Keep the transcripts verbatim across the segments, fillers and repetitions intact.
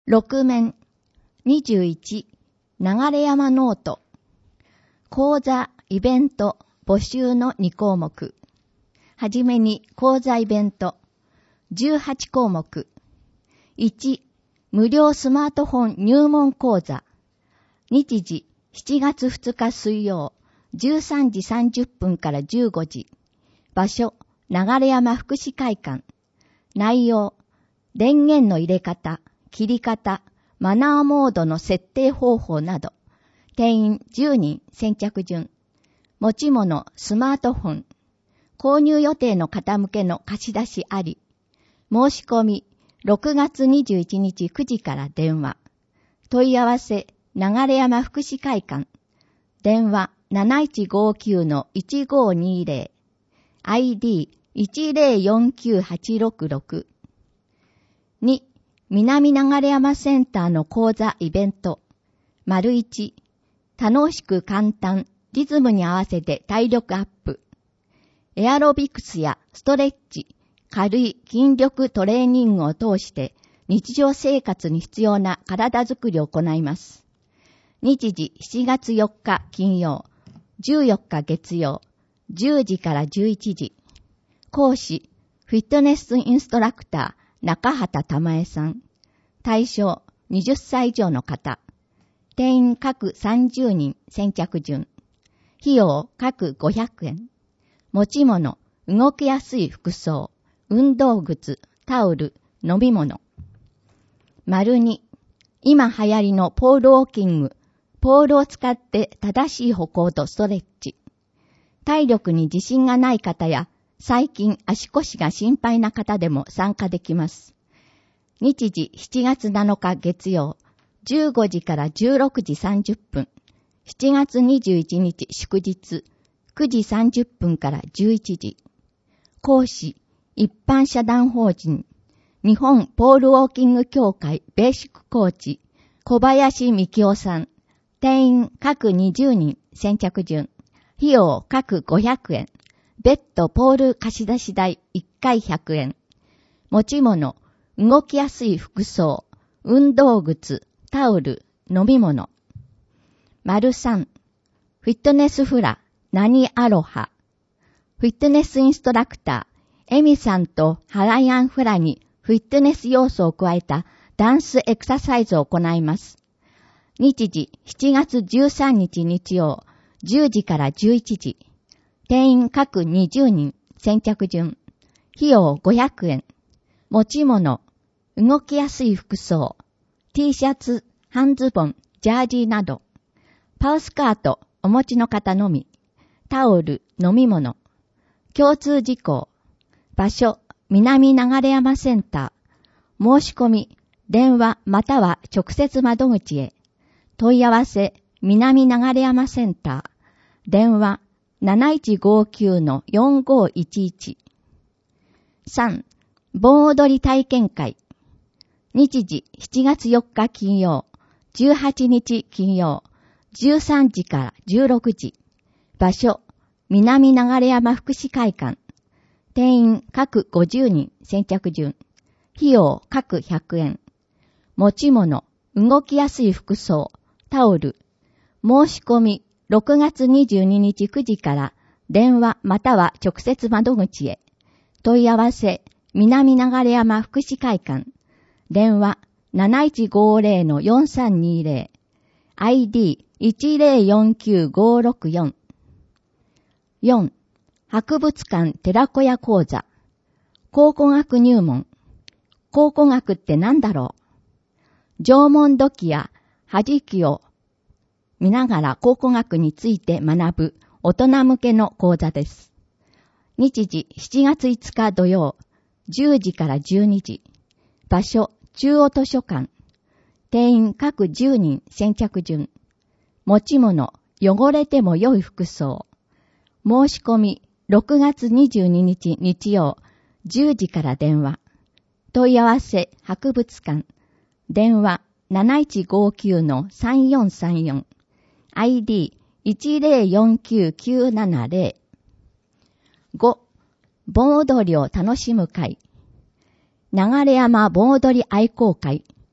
ろく面にじゅういち流山ノート講座イベント募集のに項目。はじめに講座イベントじゅうはち項目。いち無料スマートフォン入門講座。日時しちがつふつか水曜じゅうさんじさんじゅっぷんからじゅうごじ。場所流山福祉会館。内容電源の入れ方、切り方、マナーモードの設定方法など。定員じゅうにん先着順。持ち物スマートフォン。購入予定の方向けの貸し出しあり。申し込みろくがつにじゅういちにちくじから電話。問い合わせ流山福祉会館。電話 なないちごきゅうのいちごにぜろ。アイディーいちぜろよんきゅうはちろくろく。に南流山センターの講座イベント。丸いち楽しく簡単、リズムに合わせて体力アップ。エアロビクスやストレッチ、軽い筋力トレーニングを通して日常生活に必要な体づくりを行います。日時しちがつよっか金曜、じゅうよっか月曜、じゅうじからじゅういちじ。講師、フィットネスインストラクター、中畑玉江さん。対象、はたち以上の方。定員各さんじゅうにん先着順。費用各ごひゃくえん。持ち物、動きやすい服装、運動靴、タオル、飲み物。丸に、今流行りのポールウォーキング、ポールを使って正しい歩行とストレッチ。体力に自信がない方や、最近足腰が心配な方でも参加できます。日時しちがつなのか月曜、じゅうごじからじゅうろくじさんじゅっぷん。しちがつにじゅういちにち祝日、くじさんじゅっぷんからじゅういちじ。講師、一般社団法人、日本ポールウォーキング協会ベーシックコーチ、小林幹夫さん。定員各にじゅうにん先着順。費用各ごひゃくえん。別途ポール貸し出し代いっかいひゃくえん。持ち物、動きやすい服装、運動靴、タオル、飲み物。丸さん、フィットネスフラ、何アロハ。フィットネスインストラクター、エミさんとハライアンフラにフィットネス要素を加えたダンスエクササイズを行います。日時しちがつじゅうさんにち日曜、じゅうじからじゅういちじ。定員各にじゅうにん先着順。費用ごひゃくえん。持ち物、動きやすい服装、T シャツ、半ズボン、ジャージーなど。パウスカートお持ちの方のみ。タオル、飲み物。共通事項。場所、南流山センター。申し込み、電話または直接窓口へ。問い合わせ、南流山センター。電話、なないちごきゅうのよんごいちいち。さん、盆踊り体験会。日時しちがつよっか金曜、じゅうはちにち金曜、じゅうさんじからじゅうろくじ。場所、南流山福祉会館。定員各ごじゅうにん先着順。費用各ひゃくえん。持ち物、動きやすい服装、タオル。申し込み、ろくがつにじゅうににちくじから電話または直接窓口へ。問い合わせ、南流山福祉会館。電話 なないちごぜろのよんさんにぜろ。アイディーいちぜろよんきゅうごろくよん。よん、博物館寺子屋講座。考古学入門。考古学って何だろう。縄文土器や端木を見ながら考古学について学ぶ大人向けの講座です。日時しちがついつか土曜、じゅうじからじゅうにじ。場所、中央図書館。定員各じゅうにん先着順。持ち物、汚れても良い服装。申し込み、ろくがつにじゅうににち日曜、じゅうじから電話。問い合わせ、博物館。電話、なないちごきゅうのさんよんさんよん。アイディーいちぜろよんきゅうきゅうななぜろ。ご、盆踊りを楽しむ会。流山盆踊り愛好会。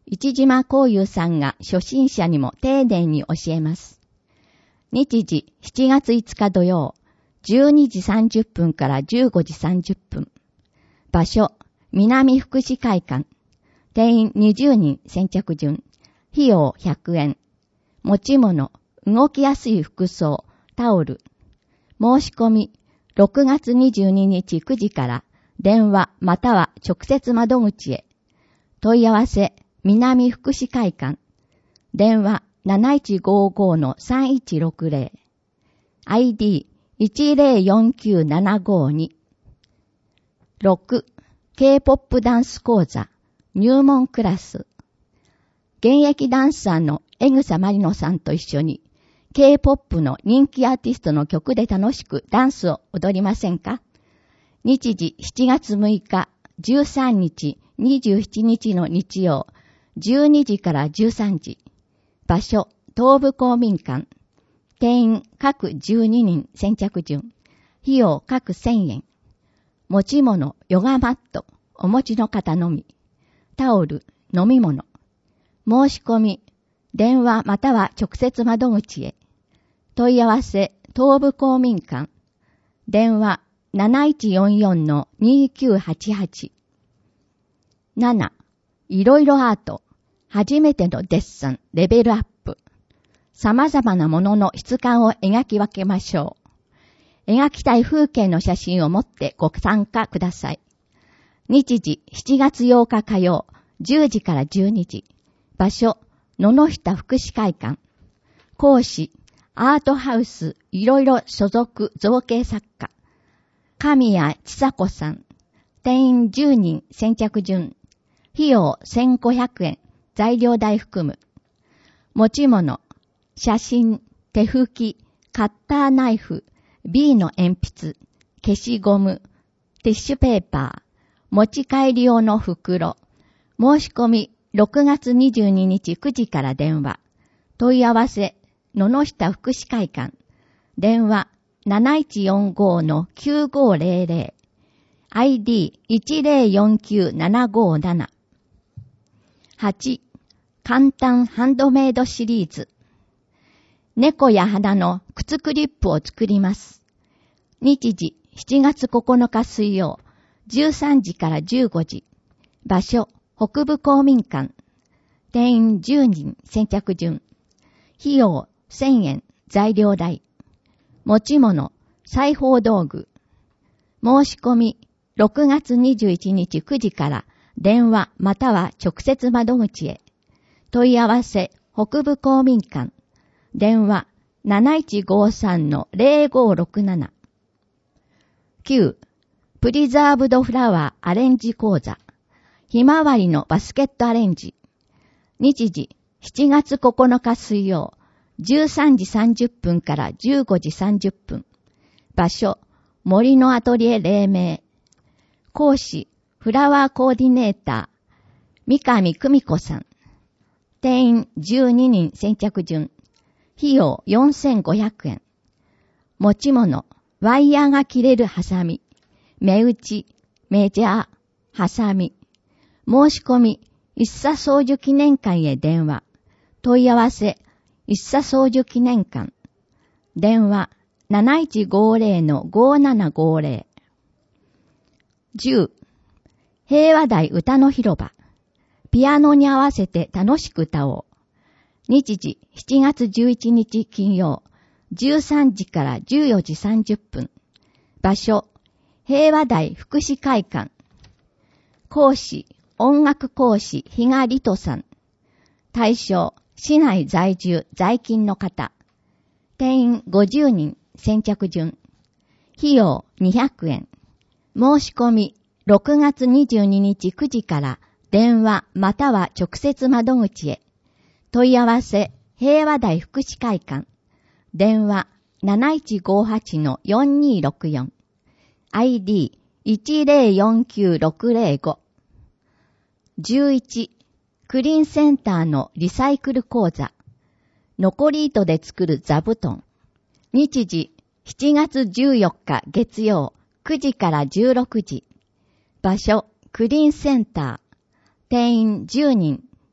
市島幸雄さんが初心者にも丁寧に教えます。日時しちがついつか土曜、じゅうにじさんじゅっぷんからじゅうごじさんじゅっぷん。場所、南福祉会館。定員にじゅうにん先着順。費用ひゃくえん。持ち物、動きやすい服装、タオル。申し込み、ろくがつにじゅうににちくじから電話または直接窓口へ。問い合わせ、南福祉会館。電話なないちごごのさんいちろくぜろ。アイディーいちぜろよんきゅうななごに。ろく. K-ポップ ダンス講座入門クラス。現役ダンサーの江草まりのさんと一緒に K-ポップ の人気アーティストの曲で楽しくダンスを踊りませんか？日時しちがつむいか、じゅうさんにち、にじゅうしちにちの日曜、じゅうにじからじゅうさんじ。場所、東部公民館。定員各じゅうににん先着順。費用各せんえん。持ち物、ヨガマット、お持ちの方のみ。タオル、飲み物。申し込み、電話または直接窓口へ。問い合わせ、東部公民館。電話なないちよんよんのにきゅうはちはち。なな. いろいろアート。初めてのデッサン、レベルアップ。様々なものの質感を描き分けましょう。描きたい風景の写真を持ってご参加ください。日時しちがつようか火曜、じゅうじからじゅうにじ。場所、野々下福祉会館。講師、アートハウスいろいろ所属造形作家。神谷千佐子さん。定員じゅうにん先着順。費用せんごひゃくえん。材料代含む。持ち物、写真、手拭き、カッターナイフ、B の鉛筆、消しゴム、ティッシュペーパー、持ち帰り用の袋。申し込みろくがつにじゅうににちくじから電話。問い合わせ、野々下福祉会館。電話なないちよんごのきゅうごぜろぜろ。アイディーいちぜろよんきゅうななごなな。はち. 簡単ハンドメイドシリーズ。猫や花の靴クリップを作ります。日時しちがつここのか水曜、じゅうさんじからじゅうごじ。場所、北部公民館。定員じゅうにん先着順。費用せんえん材料代。持ち物、裁縫道具。申し込みろくがつにじゅういちにちくじから電話または直接窓口へ。問い合わせ、北部公民館。電話なないちごさんのぜろごろくなな。きゅう. プリザーブドフラワーアレンジ講座。ひまわりのバスケットアレンジ。日時しちがつここのか水曜、じゅうさんじさんじゅっぷんからじゅうごじさんじゅっぷん。場所、森のアトリエ黎明。講師、フラワーコーディネーター、三上久美子さん。定員じゅうににん先着順。費用よんせんごひゃくえん。持ち物、ワイヤーが切れるハサミ。目打ち、メジャー、ハサミ。申し込み、一茶宗樹記念館へ電話。問い合わせ、一茶宗樹記念館。電話、なないちごぜろのごななごぜろ。じゅう. 平和台歌の広場。ピアノに合わせて楽しく歌おう。日時しちがつじゅういちにち金曜、じゅうさんじからじゅうよじさんじゅっぷん。場所、平和台福祉会館。講師、音楽講師、比嘉里人さん。対象、市内在住、在勤の方。定員ごじゅうにん、先着順。費用にひゃくえん。申し込み、ろくがつにじゅうににちくじから電話または直接窓口へ。問い合わせ、平和台福祉会館。電話なないちごはちのよんにろくよん。アイディーいちぜろよんきゅうろくぜろご。じゅういち. クリーンセンターのリサイクル講座。残り糸で作る座布団。日時しちがつじゅうよっか月曜くじからじゅうろくじ。場所、クリーンセンター。定員じゅうにん。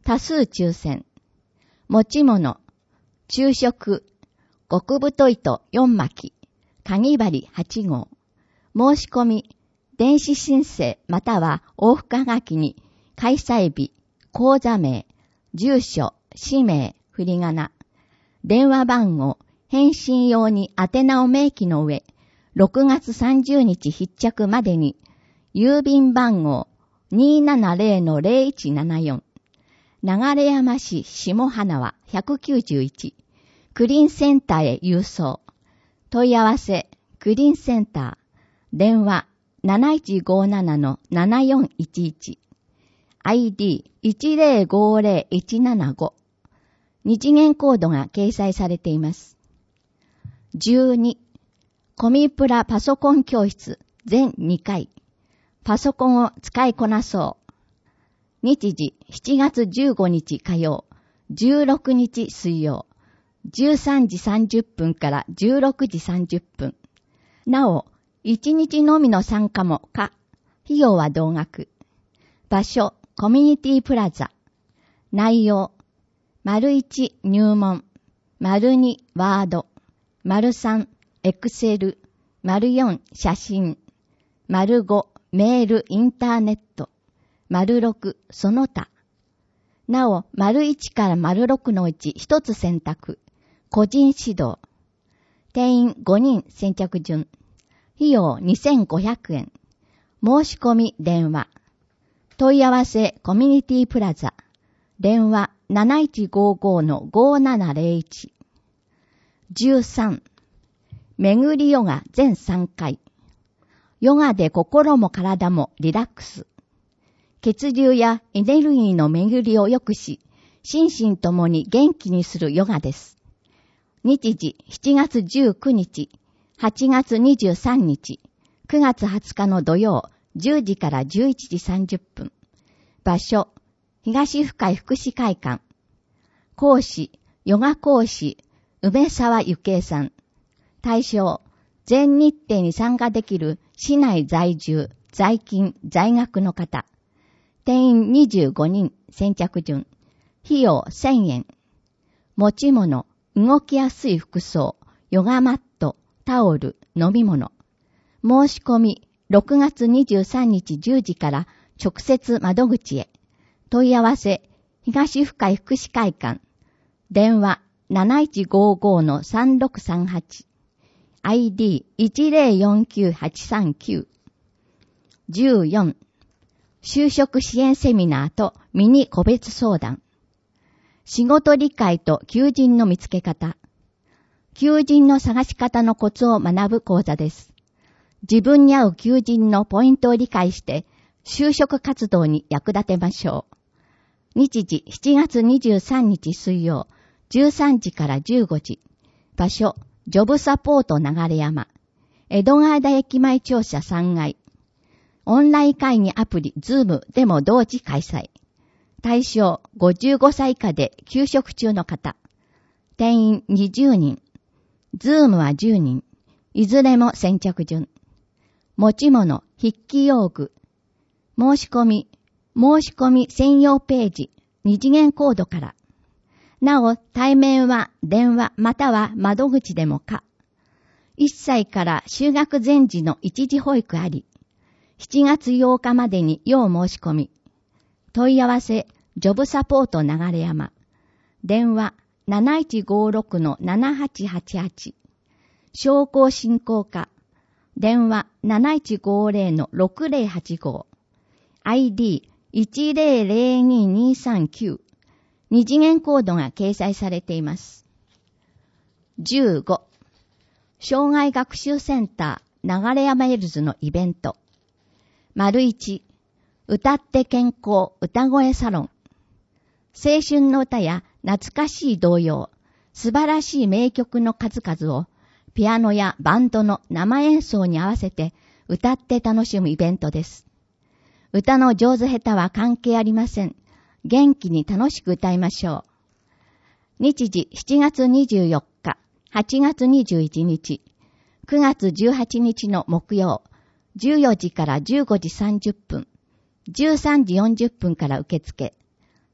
多数抽選。持ち物、昼食、極太糸よん巻、かぎ針はち号。申し込み、電子申請または往復はがきに、開催日、口座名、住所、氏名、振り仮名、電話番号、返信用に宛名を明記の上、ろくがつさんじゅうにち必着までに、郵便番号 にーななぜろのぜろいちななよん、流山市下花輪ひゃくきゅうじゅういち、クリーンセンターへ郵送。問い合わせ、クリーンセンター、電話 なないちごななのななよんいちいち、アイディーいちぜろごぜろいちななご、日元コードが掲載されています。じゅうに、コミプラパソコン教室全にかい、パソコンを使いこなそう。日時しちがつじゅうごにち火曜、じゅうろくにち水曜、じゅうさんじさんじゅっぷんからじゅうろくじさんじゅっぷん。なお、いちにちのみの参加も可。費用は同額。場所、コミュニティプラザ。内容、丸いち入門、丸にワード、丸さんエクセル、丸よん写真、丸ごメールインターネット、丸ろくその他。なお、丸いちから丸ろくのうちひとつ選択。個人指導。定員ごにん先着順。費用にせんごひゃくえん。申し込み電話。問い合わせコミュニティプラザ。電話 なないちごごのごななぜろいち。じゅうさん、巡りヨガ全さんかい。ヨガで心も体もリラックス。血流やエネルギーの巡りを良くし、心身ともに元気にするヨガです。日時しちがつじゅうくにち、はちがつにじゅうさんにち、くがつはつかの土曜、じゅうじからじゅういちじさんじゅっぷん。場所、東深井福祉会館。講師、ヨガ講師、梅沢ゆけいさん。対象、全日程に参加できる市内在住、在勤、在学の方。定員にじゅうごにん、先着順。費用せんえん。持ち物、動きやすい服装、ヨガマット、タオル、飲み物。申し込み、ろくがつにじゅうさんにちじゅうじから直接窓口へ。問い合わせ、東深井福祉会館。電話 なないちごごのさんろくさんはち。アイディーいちぜろよんきゅうはちさんきゅう。じゅうよん、就職支援セミナーとミニ個別相談。仕事理解と求人の見つけ方。求人の探し方のコツを学ぶ講座です。自分に合う求人のポイントを理解して、就職活動に役立てましょう。日時しちがつにじゅうさんにち水曜、じゅうさんじからじゅうごじ。場所、ジョブサポート流山。江戸川田駅前庁舎さんがい。オンライン会議アプリズームでも同時開催。対象ごじゅうごさい以下で休職中の方。定員にじゅうにん。ズームはじゅうにん。いずれも先着順。持ち物、筆記用具。申し込み、申し込み専用ページ、二次元コードから。なお、対面は電話または窓口でも可。いっさいから就学前時の一時保育あり。しちがつようかまでに要申し込み。問い合わせ、ジョブサポート流山。電話 なないちごろくのななはちはちはち。商工振興課。電話 なないちごぜろのろくぜろはちご。アイディーいちぜろぜろににさんきゅう。二次元コードが掲載されています。じゅうご、障害学習センター流山エルズのイベント。丸いち、歌って健康歌声サロン。青春の歌や懐かしい童謡、素晴らしい名曲の数々をピアノやバンドの生演奏に合わせて歌って楽しむイベントです。歌の上手下手は関係ありません。元気に楽しく歌いましょう。日時しちがつにじゅうよっか、はちがつにじゅういちにち、くがつじゅうはちにちの木曜、じゅうよじからじゅうごじさんじゅっぷん、じゅうさんじよんじゅっぷんから受付。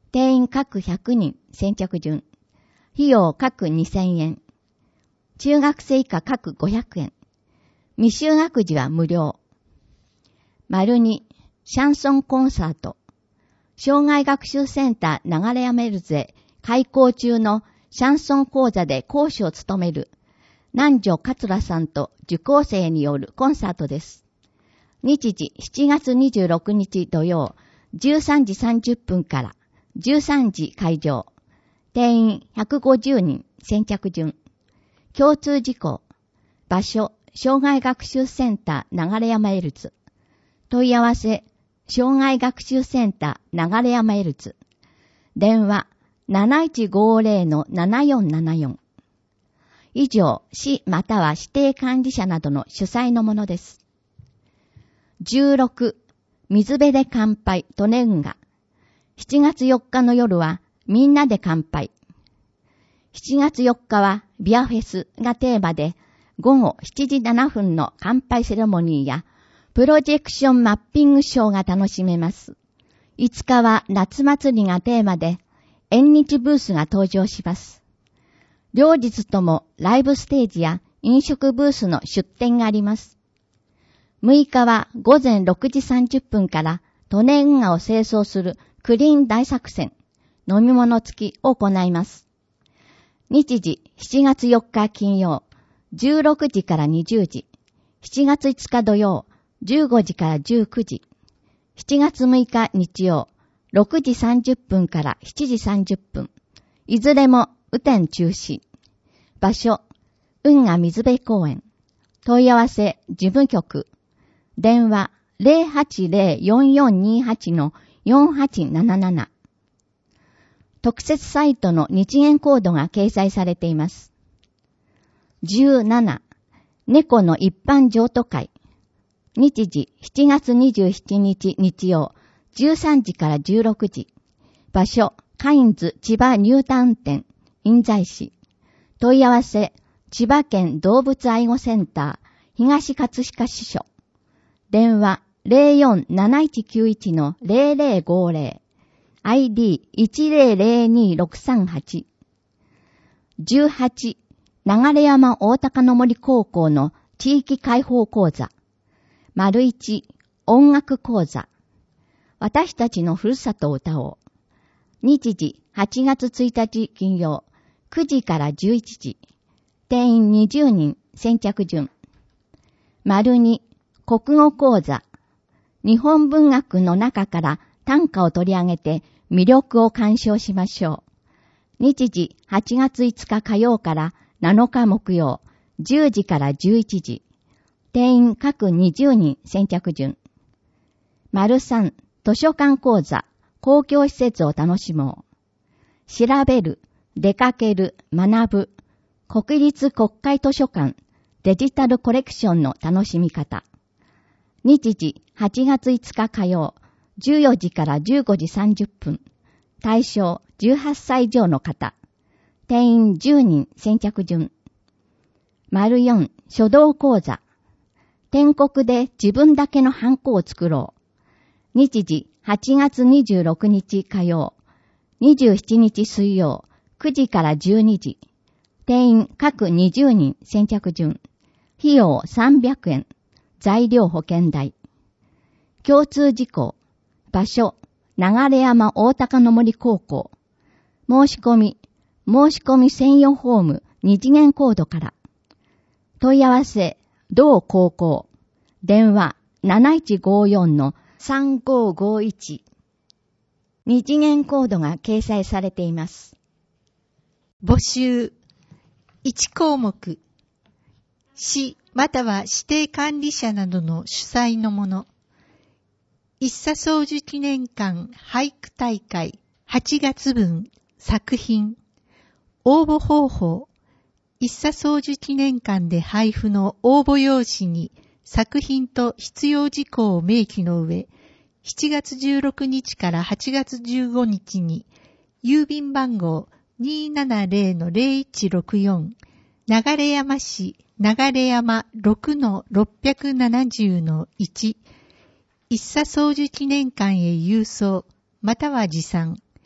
定員各ひゃくにん先着順。費用各にせんえん。中学生以下各ごひゃくえん。未就学児は無料。丸に、シャンソンコンサート。障害学習センター流山エルズへ開校中のシャンソン講座で講師を務める南條桂さんと受講生によるコンサートです。日時しちがつにじゅうろくにち土曜じゅうさんじさんじゅっぷんからじゅうさんじ会場。定員ひゃくごじゅうにん先着順。共通事項。場所、障害学習センター流山エルズ。問い合わせ、障害学習センター流山エルズ。電話 なないちごぜろ のななよんななよん。以上、市または指定管理者などの主催のものです。じゅうろく、水辺で乾杯、利根運河。しちがつよっかの夜はみんなで乾杯。しちがつよっかはビアフェスがテーマで、午後しちじななふんの乾杯セレモニーや、プロジェクションマッピングショーが楽しめます。いつかは夏祭りがテーマで、縁日ブースが登場します。両日ともライブステージや飲食ブースの出店があります。むいかはごぜんろくじさんじゅっぷんから利根運河を清掃するクリーン大作戦、飲み物付きを行います。日時しちがつよっか金曜、じゅうろくじからにじゅうじ、しちがついつか土曜、じゅうごじからじゅうくじ、しちがつむいか日曜、ろくじさんじゅっぷんからしちじさんじゅっぷん、いずれも雨天中止。場所、運河水辺公園。問い合わせ、事務局。電話 ゼロはちゼロ よんよんにはち のよんはちなななな。特設サイトの日元コードが掲載されています。じゅうなな、猫の一般譲渡会。日時しちがつにじゅうしちにち日曜、じゅうさんじからじゅうろくじ。場所、カインズ千葉ニュータウン店、印西市。問い合わせ、千葉県動物愛護センター、東葛飾支所。電話、ゼロよんなないちきゅういち のゼロゼロごゼロ。アイディーいちゼロゼロにろくさんはち。じゅうはち、流山大高の森高校の地域開放講座。丸いち、音楽講座。私たちのふるさとを歌おう。日時はちがつついたち金曜、くじからじゅういちじ。定員にじゅうにん先着順。丸に、国語講座。日本文学の中から短歌を取り上げて魅力を鑑賞しましょう。日時はちがついつか火曜からなのか木曜、じゅうじからじゅういちじ。定員各にじゅうにん先着順。丸さん、図書館講座。公共施設を楽しもう。調べる、出かける、学ぶ。国立国会図書館デジタルコレクションの楽しみ方。日時はちがついつか火曜、じゅうよじからじゅうごじさんじゅっぷん。対象じゅうはっさい以上の方。定員じゅうにん先着順。丸よん、書道講座。篆刻で自分だけのハンコを作ろう。日時はちがつにじゅうろくにち火曜、にじゅうしちにち水曜、くじからじゅうにじ。定員各にじゅうにん先着順。費用さんびゃくえん。材料保険代。共通事項。場所、流山大高の森高校。申し込み、申し込み専用フォーム二次元コードから。問い合わせ、同高校。電話なないちごよんのさんごごいち。二次元コードが掲載されています。 募集。いち項目。市または指定管理者などの主催のもの。一茶宗樹記念館俳句大会はちがつぶん作品。応募方法。一茶宗樹記念館で配布の応募用紙に作品と必要事項を明記の上、しちがつじゅうろくにちからはちがつじゅうごにちに郵便番号 にーななぜろのぜろいちろくよん 流山市流山 ろくのろっぴゃくななじゅうのいち 一茶宗樹記念館へ郵送または持参。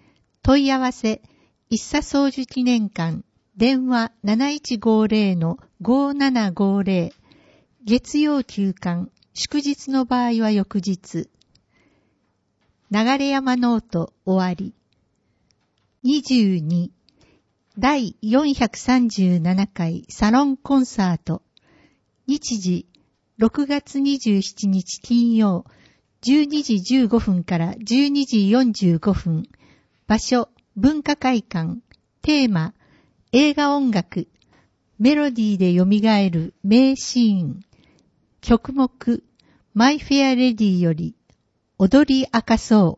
問い合わせ、一茶宗樹記念館、電話 なないちごぜろ ごななごぜろ、月曜休館、祝日の場合は翌日。流山ノート終わり。にじゅうに、だいよんひゃくさんじゅうななかいサロンコンサート。日時、ろくがつにじゅうしちにち金曜、じゅうにじじゅうごふんからじゅうにじよんじゅうごふん。場所、文化会館。テーマ、映画音楽。メロディーで蘇る名シーン。曲目、マイフェアレディより、踊り明かそう、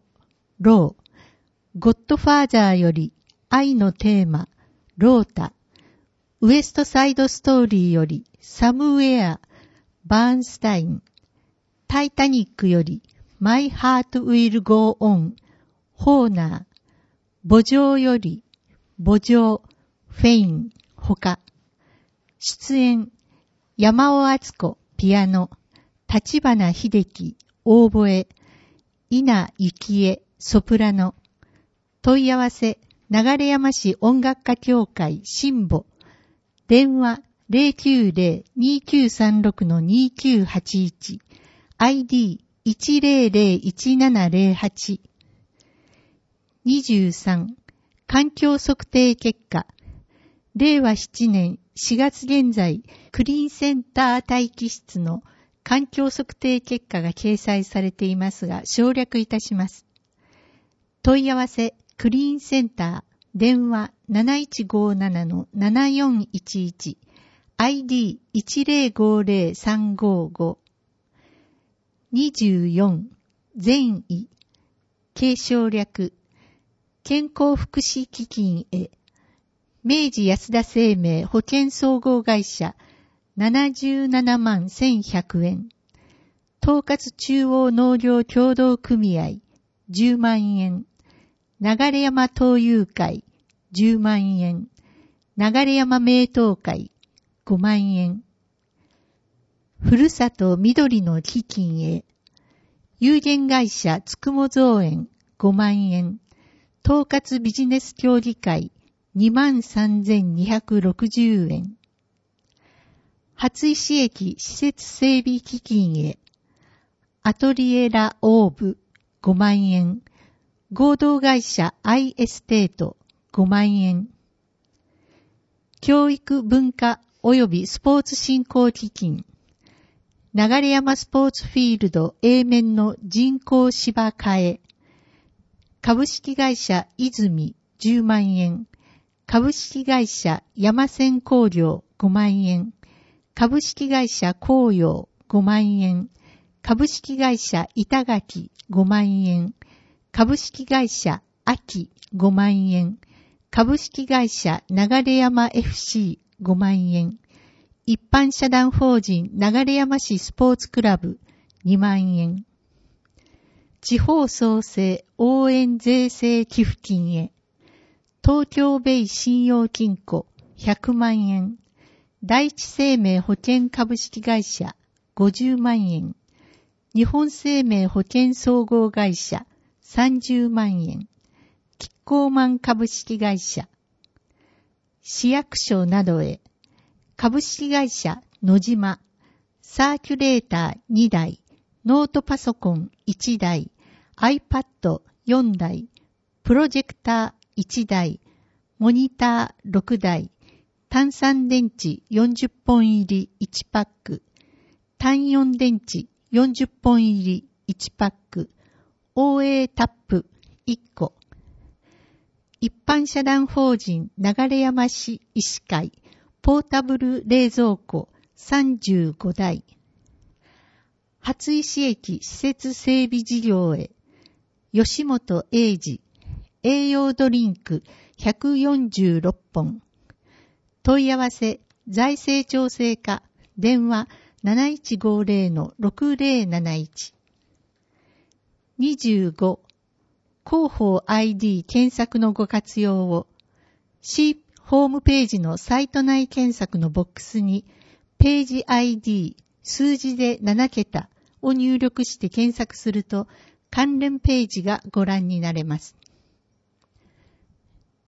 ロー。ゴッドファーザーより、愛のテーマ、ロータ。ウエストサイドストーリーより、サムウェア、バーンスタイン。タイタニックより、マイハートウィルゴーオン、ホーナー。墓場より、墓場、フェイン、他。出演、山尾敦子、ピアノ、立花秀樹、オーボエ、稲幸恵、ソプラノ。問い合わせ、流山市音楽家協会新母。電話 ゼロきゅうゼロ にきゅうさんろく にきゅうはちいち。アイディーいちゼロゼロいちななゼロはち。にじゅうさん、環境測定結果。れいわななねんしがつ現在、クリーンセンター待機室の環境測定結果が掲載されていますが、省略いたします。問い合わせ、クリーンセンター、電話 なないちごなな ななよんいちいち、アイディーいちゼロごゼロさんごご。にじゅうよん、善意、継承略、健康福祉基金へ、明治安田生命保険総合会社ななじゅうななまんせんひゃくえん。統括中央農業協同組合じゅうまんえん。流山東友会じゅうまんえん。流山名東会ごまんえん。ふるさと緑の基金へ。有限会社つくも造園ごまんえん。統括ビジネス協議会にまんさんぜんにひゃくろくじゅうえん。初石駅施設整備基金へ。アトリエラオーブごまんえん。合同会社アイエステートごまんえん。教育文化及びスポーツ振興基金。流山スポーツフィールド A 面の人工芝替え。株式会社泉じゅうまんえん。株式会社山線工業ごまんえん。株式会社紅葉ごまんえん。株式会社板垣ごまんえん。株式会社秋ごまんえん。株式会社流山 エフシーごまんえん。一般社団法人流山市スポーツクラブにまんえん。地方創生応援税制寄付金へ。東京ベイ信用金庫ひゃくまんえん。第一生命保険株式会社ごじゅうまんえん。日本生命保険総合会社さんじゅうまんえん。キッコーマン株式会社。市役所などへ。株式会社野島。サーキュレーターにだい。ノートパソコンいちだい。iPadよんだい。プロジェクターいちだい。モニターろくだい。単三電池よんじゅっぽん入りいちパック。単よん電池よんじゅっぽん入りいちパック。オーエー タップいっこ。一般社団法人流山市医師会ポータブル冷蔵庫さんじゅうごだい。初石駅施設整備事業へ。吉本英二栄養ドリンクひゃくよんじゅうろっぽん。問い合わせ財政調整課電話 なないちごゼロ ろくゼロなないち。にじゅうご、広報 アイディー 検索のご活用を。C ホームページのサイト内検索のボックスにページ アイディー 数字でななけたを入力して検索すると関連ページがご覧になれます。